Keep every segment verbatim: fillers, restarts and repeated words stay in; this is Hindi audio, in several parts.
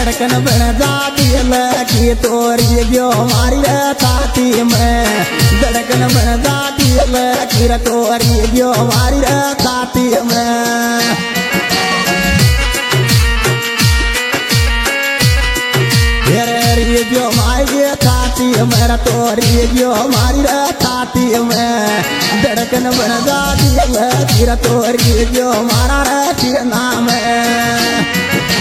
धड़कन बन जाती लगी तोरी जो मारी छाती में धड़कन बन जाती लगी तोरी जो मारी छाती में जो मारी छाती मेरा तोरी जो मारी छाती में धड़कन बन जाती लगी तोरी जो मारा नाम है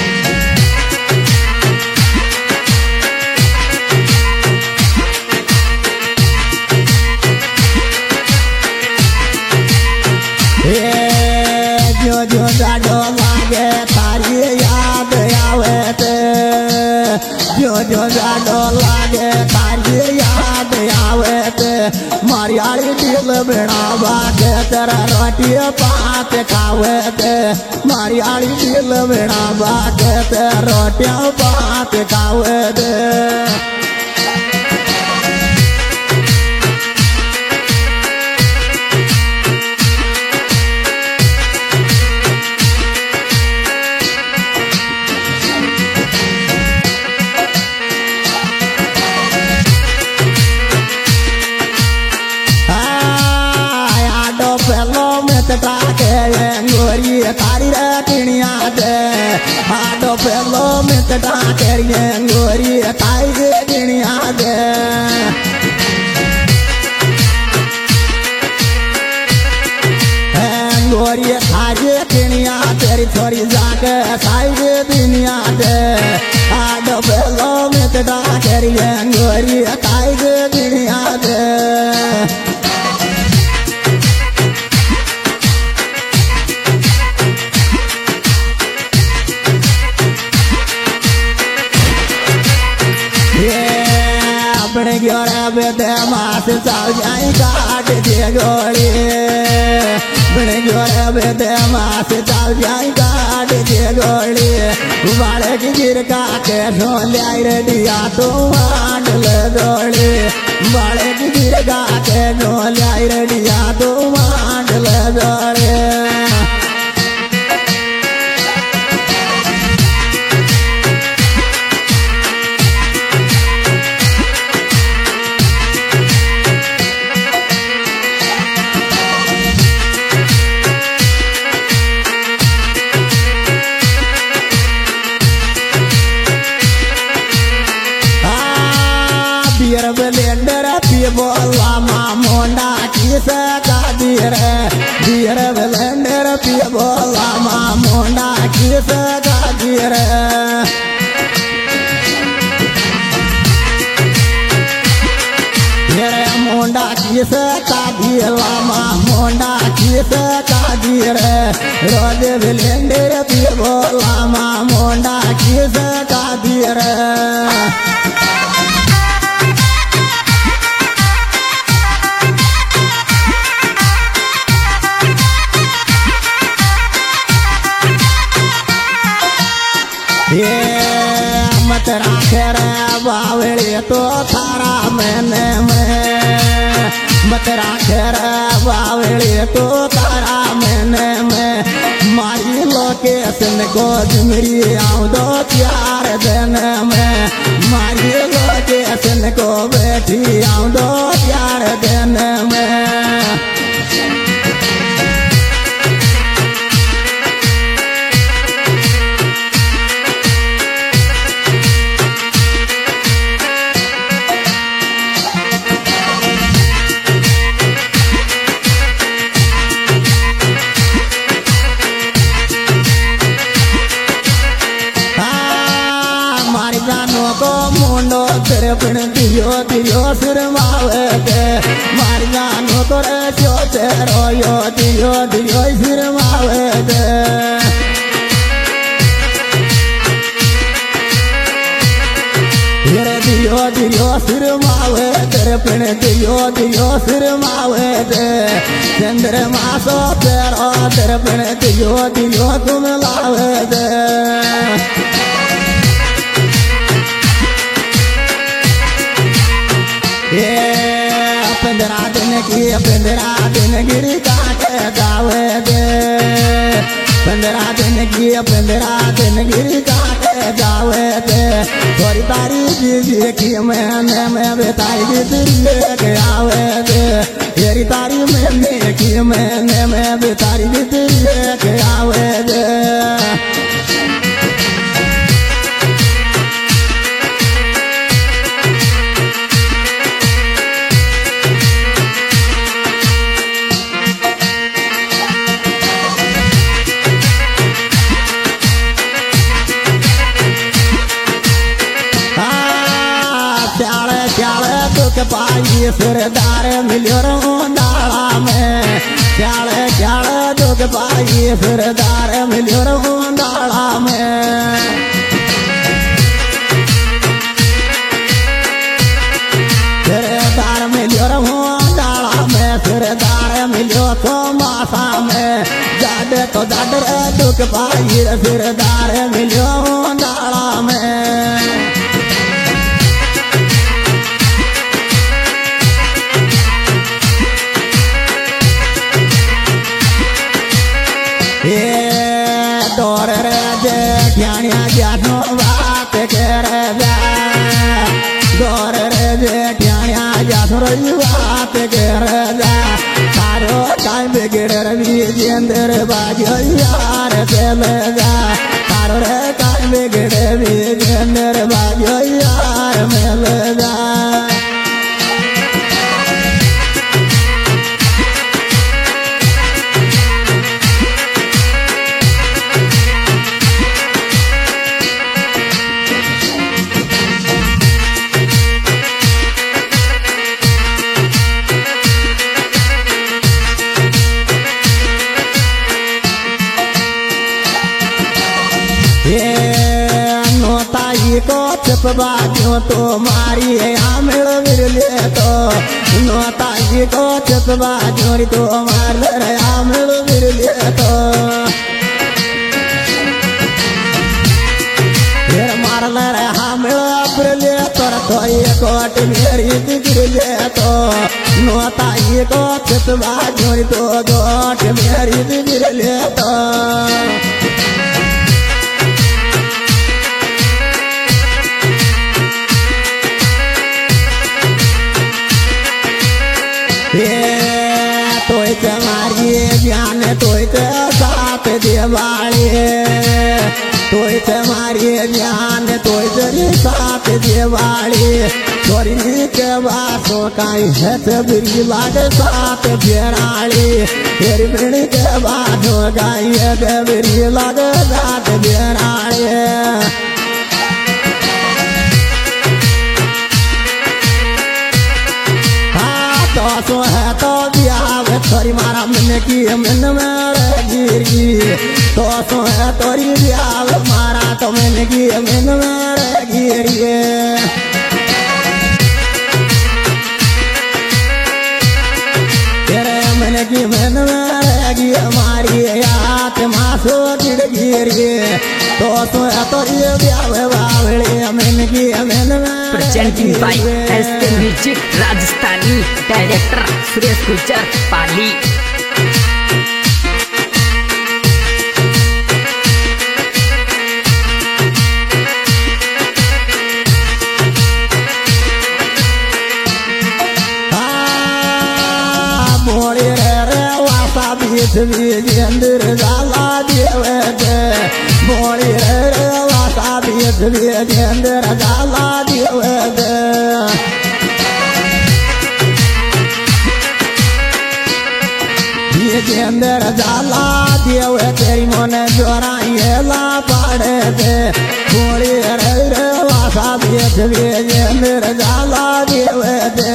जो जो जाडो लागे तारी याद आवे ते जो जो जाडो लागे तारी याद आवे ते मारी आली दिल बिना बागे तेरा रोटी पात खावे ते मारी आली दिल बिना बागे तेरा रोटी पात खावे ते गोरी तारी टिणिया दे आडो पेलो में तटा करिए गोरी तारी टिणिया दे गोरी तारी टिणिया तेरी थोड़ी जाके सारी दुनिया दे आडो पेलो में तटा करिए गोरी तारी टिणिया दे अपने ग्योरे बेदे मास चाल जाई काट दे गोली अपने ग्योरे बेदे मास चाल जाई काट दे गोली बाले की गिर काटे सोन लाई रे दिया तो मांडल गोली बाले की गिर काटे सोन लाई रे दिया तो मांडल गोली ब्लेंडर पिए बोला मामोंडा किस का दियर दियर ब्लेंडर पिए बोला मामोंडा किस का दियर मेरे मोंडा किस का दियला मामोंडा किस का दियर रोज ब्लेंडर पिए बोला मामोंडा किस का दियर ये मत राखे रे बावड़ी तो थारा मैंने में मत राखे रे बावड़ी तो तारा मैंने में मारी लोकेशन को जिमरी आऊं दो प्यार देने में मारी लोकेशन को बैठी आऊं दो प्यार देने में पण दियो दियो सिरमावे दे मार जानो तोरे सोचे रोयो दियो दियो सिरमावे दे मेरे दियो दियो सिरमावे तेरे पण दियो दियो सिरमावे दे चंद्रमा सो तेरो तेरे पण दियो दियो तुम लावे दे पंद्रह दिन की पंद्रह दिन गिरी काटे जावे दे पंद्रह दिन की पंद्रह दिन गिरी काटे जावे दे छोरी तारी बीबी की मैंने मैं बेतारी गीत लेके आवे दे तेरी तारी मैंने की मैंने मैं बेतारी गीत लेके आवे दे पाई फिरदार मिलियो डाला में क्याले क्याले दुख पाई फिरदार मिलियो डाला में फिरदार मिलियो डाला में फिरदार मिलियो तो माथा में जाडे तो जाडे दुख पाई फिरदार मिलियो डाला में दौर रे जे ध्यानिया जानो बात करे दौर रे जे ध्यानिया जानो रही बात करे तारो टाइम बिगड़ रही जेंदर बाजो यार चले जा तारो रे टाइम बिगड़ रही जेंदर बाजो यार मिल जा को चपबा क्यों तो मारी आमिल मिले तो नोताई को चपबा जोरी तो मार रे आमिल मिले तो फिर मार रे आमिल मिले तो तो ये कोट मेरी दिले तो नोताई को चपबा जोरी तो गोट मेरी दिले तो तोय तुम्हारी ज्ञान तोय साथ देवाली तोय तुम्हारी ज्ञान तोय तेरी साथ देवाली छोरी के बासो काई है तबरी लाग साथ बेराली तेरी बिड़ी के बासो काई है तबरी लाग साथ बेराली तो सो है तो बियाह थोड़ी मारा मन की मन में गिरी तो सो है तोरी बियाह मारा तो मन की मन में गिरी तेरे मन की मन में गी हमारी याद मासो गिर गिरी तो सो है तोरी बियाह बावली मन की मन में presenting by S K Music Rajasthani Director Suresh Gujjar Pali मोड़ी रे रे वासा बीच बीच अंदर जाला देवे दे मोड़ी रे रे वासा बीच बीच अंदर जाला देवे दे बीच अंदर जाला देवे तेरी मन जोरा ये ला पाड़े दे मोड़ी रे रे वासा बीच बीच अंदर जाला देवे दे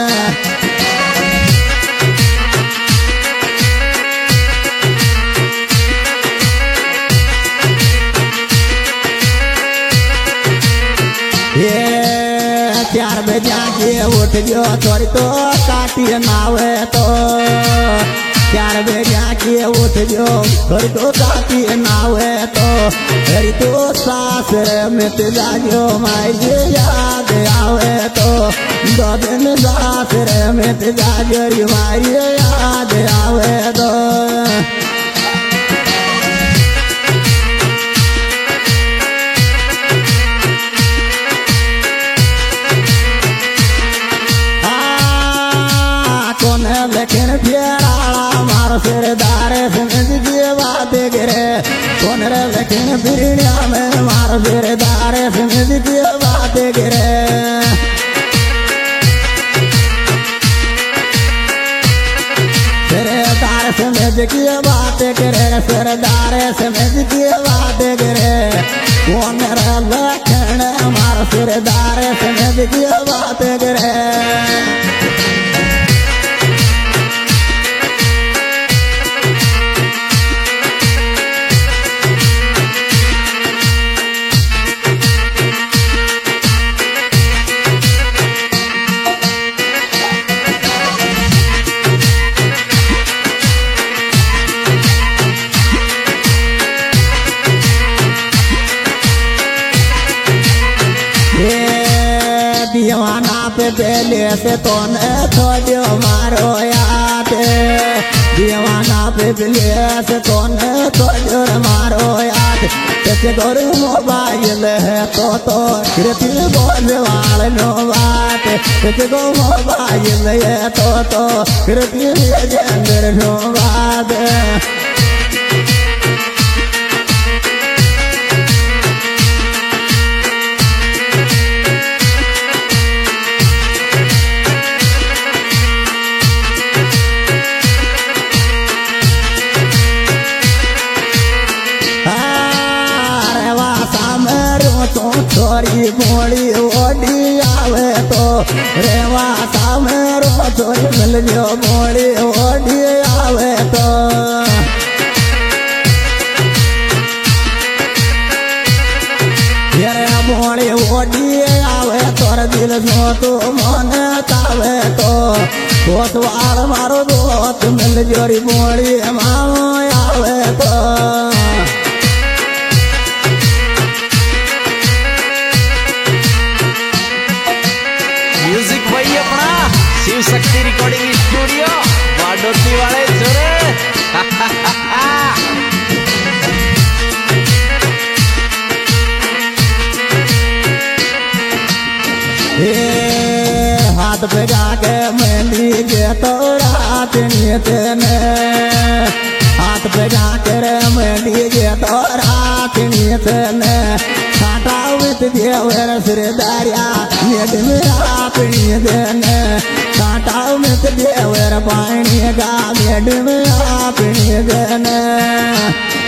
चार बजा के उठ जो थोड़ी तो काटी नावे तो चार बजा के उठ जो थोड़ी तो काटी नावे तो हरी तो सास मिट जाओ माई याद आवे तो दो दिन सास मिट जाओ माई याद आवे तो तीन पीढ़िया में मार सिरदार समझ की बात करे सिरदार समझ की बात करे सिरदार समझ की बात करे वो मेरा लखन मार सिरदार समझ की बात करे दीवाना पे पहले से तो न छोड़ो मारो याद दीवाना पे पहले से तो न छोड़ो मारो याद कैसे करो मोबाइल है तो तो कृति बोल वाल नो बात कैसे को मोबाइल है तो तो कृति जेंदर नो बात छोरी मोड़ी ओडी आवे तो रेवा सामेरो छोरी मिल जो मोड़ी ओडी आवे तो ये मोड़ी ओडी आवे तोर दिल सो तो मन तावे तो दोस्त वाल मारो दोस्त मिल जोरी मोड़ी मामो आवे तो म्यूजिक भाई अपना शिव शक्ति रिकॉर्डिंग स्टूडियो बाडोती वाले छोरे हाथ पे जाके मेहंदी के तो रात नियत ने हाथ पे जाके मेहंदी के तो रात नियत ने काटा वित देवर सिरदारिया नेट मेरा पिणी देने काटा वित देवर पानी का नेट मेरा पिणी देने